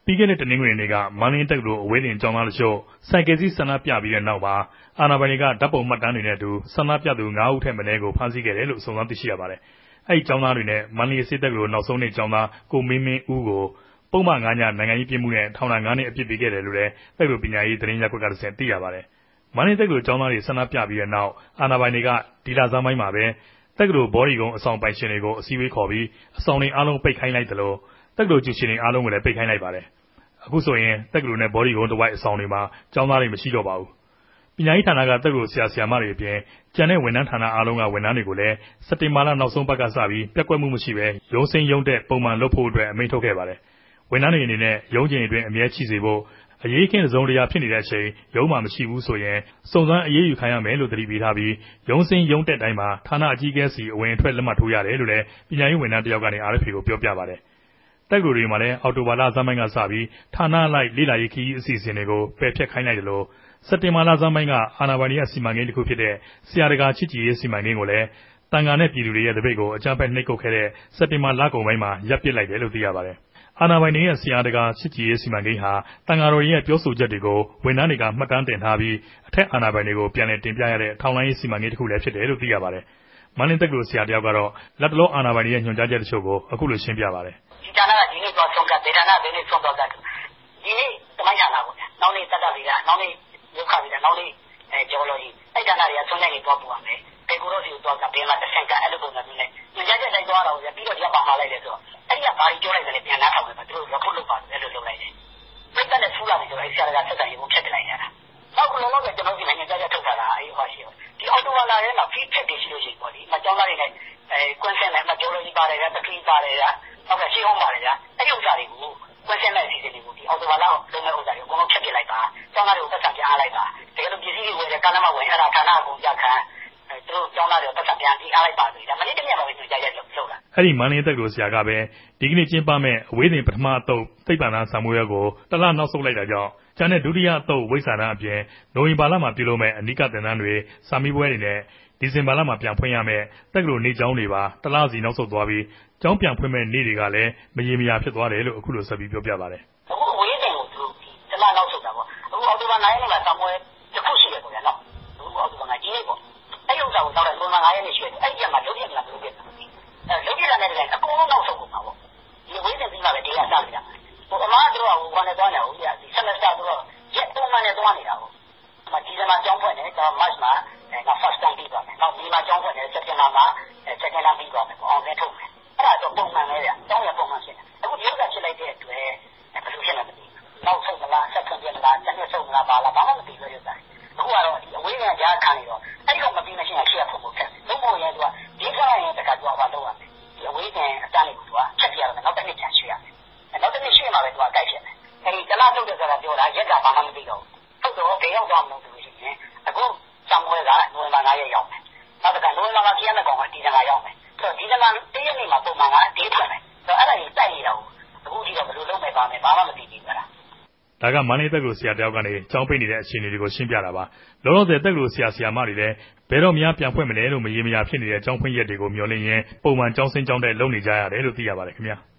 ပြီးခဲ့တဲ့တနင်္ဂနွေနေ့ကမန္တလေးတက္ကသိုလ်အဝေးသင်ကျောင်းသားတို့ဆိုင်ကယ်စီးဆန္ဒပြပြီးတဲ့နောက်မှာအာဏာပိုင်တွေကဓာတ်ပုံမှတ်တမ်းတွေနဲ့အတူဆန္ဒပြသူ9ဦးထက်မနည်းကိုဖမ်းဆီးခဲ့တယ်လို့စုံစမ်းသိရှိရပါတယ်။အဲဒီကျောင်းသားတွေနဲ့မန္တလေးစစ်တက္ကသိုလ်နောက်ဆုံးနှစ်ကျောင်းသားကိုမင်းဦးကိုပုံမှန်9ညနိုင်ငံရေးပြစ်မှုနဲ့ထောင်ဒဏ်9နှစ်အပြစ်ပေးခဲ့တယ်လို့လည်းတက္ကသိုလ်ပညာရေးသတင်းရပ်ကွက်ကတဆင့်သိရပါတယ်။မန္တလေးတက္ကသိုလ်ကျောင်းသားတွေဆန္ဒပြပြီးတဲ့နောက်အာဏာပိုင်တွေကဒီလဆန်းပိုင်းမှာပဲတက္ကသိုလ်ဘော်ဒီကုန်းအဆောင်ပိုင်ရှင်တွေကိုအစည်းအဝေးခေါ်ပြီးအဆောင်တွေအားလုံးပိတ်ခိုင်းလိုက်တယ်လို့တက္ကသိုလ်ကျူရှင်တွေအားလုံးကိုလည်းပိတ်ခိုင်းလိုက်ပါတယ်။အခုဆိုရင်တက္ကသိုလ်နဲ့ဘော်ဒီကုန်းတစ်ဝိုက်အဆောင်တွေမှာကျောင်းသားတွေမရှိတော့ပါဘူး။ပညာရေးဌာနကတက္ကသိုလ်ဆရာဆရာမတွေအပြင်ကျန်တဲ့ဝန်ထမ်းဌာနအားလုံးကဝန်ထမ်းတွေကိုလည်းစက်တင်ဘာလနောက်ဆုံးပတ်ကစပြီးပြက်ကွက်မှုမရှိဘဲရုံးစိမ်းရုံးတက်ပုံမှန်လုပ်ဖို့အတွက်အမိန့်ထုတ်ခဲ့ပါတယ်။ဝန်ထမ်းတွေအနေနဲ့ရုံးချိန်အတွင်းအမြဲရှိစေဖို့အရေးခင်းစုံတရားဖြစ်နေတဲ့အချိန်ရုံးမှာမရှိဘူးဆိုရင်စုံစမ်းအရေးယူခံရမယ်လို့သတိပေးထားပြီးရုံးစိမ်းရုံးတက်တိုင်းမှာဌာနအကြီးအကဲစီအဝင်အထွက်လက်မှတ်ထိုးရတယ်လို့လည်းပညာရေးဝန်ထမ်းတယောက်ကနေ RFA ကိုပြောပြပါတယ်။တက္ကသိုလ်တွေမှာလည်းအော်တိုဘာလဆန်းပိုင်းကစပြီးဌာနလိုက်လေ့လာရေးခရီးအစီအစဉ်တွေကိုပယ်ဖျက်ခိုင်းလိုက်တယ်လို့စက်တင်ဘာလဆန်းပိုင်းကအာဏာပိုင်တွေရဲ့စီမံကိန်းတစ်ခုဖြစ်တဲ့ဆရာတကာချစ်ကြည်ရေးစီမံကိန်းကိုလည်းတန်ခါနဲ့ပြည်သူတွေရဲ့တပိတ်ကိုအကြမ်းဖက်နှိပ်ကွပ်ခဲ့တဲ့စက်တင်ဘာလကုန်ပိုင်းမှာရပ်ပစ်လိုက်တယ်လို့သိရပါတယ်။အာဏာပိုင်တွေရဲ့ဆရာတကာချစ်ကြည်ရေးစီမံကိန်းဟာတန်ခါတော်ရဲ့ပြောဆိုချက်တွေကိုဝန်ထမ်းတွေကမှတ်တမ်းတင်ထားပြီးအထက်အာဏာပိုင်တွေကိုပြန်လည်တင်ပြရတဲ့ထောက်လှမ်းရေးစီမံကိန်းတစ်ခုလည်းဖြစ်တယ်လို့သိရပါတယ်။မန္တလေးတက္ကသိုလ်ဆရာတယောက်ကတော့လက်တလောအာဏာပိုင်တွေရဲ့ညွှန်ကြားချက်တချို့ကိုအခုလိုရှင်းပြပါတယ်။ဒီဌာနကဒီနေ့သွားဆုံးကဒေသနာဘယ်နေ့ဆုံးသွားကဒီနေ့တမိုင်းဌာနပေါ့ဗျာ။နောက်နေ့တတ်တာတွေကနောက်နေ့ရုပ်ခပြီးတာနောက်နေ့ဂျော်လိုဂျီအဲ့ဌာနတွေကဆုံးနိုင်နေသွားပူရမယ်။ဒီကိုတော့ဒီသွားကဘယ်မှာတစ်ဆင့်ကအဲ့လိုပုံစံမျိုးနဲ့ညွှန်ကြားချက်တိုင်းသွားတော့ဗျာပြီးတော့ဒီကပါမှာလိုက်တယ်ဆိုတော့အဲ့ဒီကဘာကြီးပြောလိုက်တယ်ပြန်လာထောက်တယ်သူတို့ report လုပ်ပါတယ်လို့လုပ်လိုက်တယ်။ပိတ်တဲ့ဆူလာတယ်ဆိုတော့အဲ့ဆရာကဆက်တယ်ဘုံဖြတ်ပြလိုက်ရတာ။နောက်ကတော့လည်းကျွန်တော်ဒီနိုင်ငံကြားထုတ်တာလားအဲ့ဟောရှိတယ်။ဒီအော်တိုဝါလာရဲ့မှာ feed ချက်တွေရှိလို့ရှိပေါ့ဒီမကျောင်းသားတွေနဲ့ကွန်ဆန်နဲ့မကျော်လို့ကြီးပါတယ်ဗျာတတိပါတယ်ဗျာနောက်ကရှင်းအောင်ပါတယ်ဗျာအဲ့ဒီဥစ္စာတွေကိုကွန်ဆန်နဲ့စီစဉ်တွေကိုဒီအော်တိုဝါလာကိုလုံးမဲ့ဥစ္စာတွေကိုအကုန်လုံးဖြတ်ပြလိုက်ပါကျောင်းသားတွေကိုသက်သာပြအားလိုက်ပါတကယ်လို့ပစ္စည်းတွေဝယ်တဲ့ကာလမှာဝင်အဲ့ဒါဌာနအကုန်ကြခံသူတို့ကျောင်းသားတွေကိုသက်သာပြန်ပြီးအားလိုက်ပါဆိုဒါမနေ့တနေ့မှာပဲသူကြားရက်လုပ်တာအဲ့ဒီမန္တလေးတက္ကသိုလ်ဆရာကပဲဒီကနေ့ကျင်းပမဲ့အဝေးသင်ပထမအသုတ်သိပ္ပံသာစာမိုးရဲကိုတလနောက်ဆုတ်လိုက်တာကြောင့်ကျန်တဲ့ဒုတိယအသုတ်ဝိစာရအပြင်နိုဝင်ဘာလမှာပြုလုပ်မဲ့အနိကသင်တန်းတွေစာမေးပွဲတွေနဲ့ဒီဇင်ဘာလမှာပြန်ဖွင့်ရမယ့်တက္ကသိုလ်နေ့ကျောင်းတွေပါတလားစီနောက်ဆုတ်သွားပြီးကျောင်းပြန်ဖွင့်မဲ့နေ့တွေကလည်းမရေမရာဖြစ်သွားတယ်လို့အခုလိုဆက်ပြီးပြောပြပါတယ်။အခုအဝေးသင်ကိုသူတလားနောက်ဆုတ်တာပေါ့။အခုအော်တိုဘာ9ရက်နေ့မှာစာမေးပွဲတစ်ခုရှိတယ်ပေါ့ဗျာနော်။အခုအော်တိုဘာ9ဒီနေ့ပေါ့။အဲ့ဒီဥစ္စာကိုတော့နိုဝင်ဘာ9ရက်နေ့ရှိတယ်။အဲ့ဒီကမှလုပ်ပြမလားမလုပ်ပြဘူး။လုပ်ပြတာနဲ့တည်းကအကုန်လုံးနောက်ဆုတ်ကုန်ပါပေါ့။ဒီအဝေးသင်ပြီးမှပဲဒီကစနေတာ။ဟိုအမားတို့ကဟိုဘာနဲ့သွားနေအောင်ဒီ semester ဆိုတော့ရက်ပုံမှန်နဲ့သွားနေတာပေါ့။ဒီဇင်ဘာကျောင်းဖွင့်တယ်ဒါ March မှာfirst time ပြီးသွားမယ်နောက်ဒီမှာကျောင်းဖွင့်တယ် September မှာ second time ပြီးသွားမယ်ပေါ့အောင်နဲ့ထုတ်မယ်အဲ့ဒါတော့ပုံမှန်ပဲဗျကျောင်းရပုံမှန်ဖြစ်တယ်အခုဒီဥစ္စာဖြစ်လိုက်တဲ့အတွက်ဘယ်လိုဖြစ်လဲမသိဘူးနောက်ဆုံးမလားဆက်ဖွင့်ပြမလားတစ်နှစ်ဆုံးမလားဘာမှမသိဘူးဥစ္စာအခုကတော့ဒီအဝေးကကြားခံနေတော့အဲ့ဒီတော့မပြီးမရှင်းရဖြစ်ဖို့ခက်လုံးဖို့ရဲသူကဒီခါရင်တခါသူကဘာလုပ်ရမလဲဒီအဝေးကအတန်းလေးကသူကချက်ပြရမယ်နောက်တစ်နှစ်ပြန်ရွှေ့ရမယ်နောက်တစ်နှစ်ရွှေ့မှပဲသူကကြိုက်ဖြစ်မယ်အဲ့ဒီတလားထုတ်တယ်ဆိုတာပြောတာရက်ကဘာမှမသိတော့ဘူးထုတ်တော့ဘယ်ရောက်သွားမလို့ဆိုလို့ရှိရင်အခုကျောင်းပွဲကနိုဝင်ဘာ9ရက်ရောက်မယ်နောက်တစ်ခါနိုဝင်ဘာမှာကျင်းတဲ့ကောင်ကဒီဇင်ဘာရောက်မယ်ဆိုတော့ဒီဇင်ဘာ1ရက်နေ့မှာပုံမှန်ကဒေးထွက်မယ်ဆိုတော့အဲ့ဒါကြီးတိုက်နေတာကိုအခုဒီတော့ဘယ်လိုလုပ်မယ်ပါမယ်ဘာမှမသိသေးဘူးလားဒါကမန္တလေးတက္ကသိုလ်ဆရာတယောက်ကနေကျောင်းပိတ်နေတဲ့အခြေအနေတွေကိုရှင်းပြတာပါလောလောဆယ်တက္ကသိုလ်ဆရာဆရာမတွေလည်းဘယ်တော့မှပြန်ဖွင့်မလဲလို့မရေမရာဖြစ်နေတဲ့ကျောင်းဖွင့်ရက်တွေကိုမျှော်လင့်ရင်းပုံမှန်ကျောင်းဆင်းကျောင်းတက်လုပ်နေကြရတယ်လို့သိရပါတယ်ခင်ဗျာ